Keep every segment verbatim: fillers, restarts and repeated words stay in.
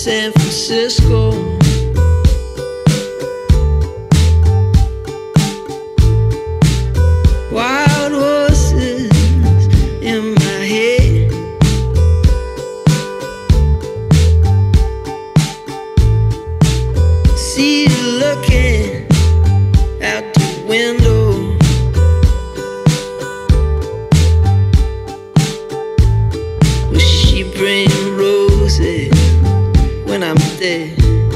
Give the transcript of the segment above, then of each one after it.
San Francisco. Wild horses in my head. See you looking out the window. Will she bring roses when I'm dead?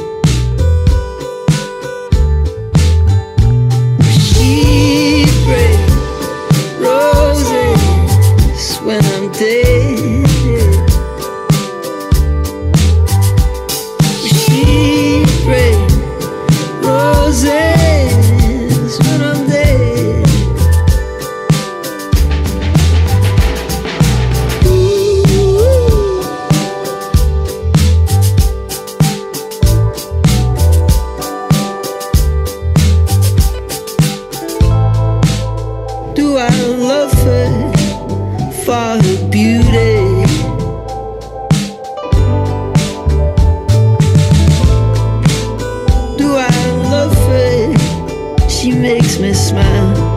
Will she bring roses when I'm dead? Will she bring roses when I'm dead? Do I love her for her beauty? Do I love her? She makes me smile.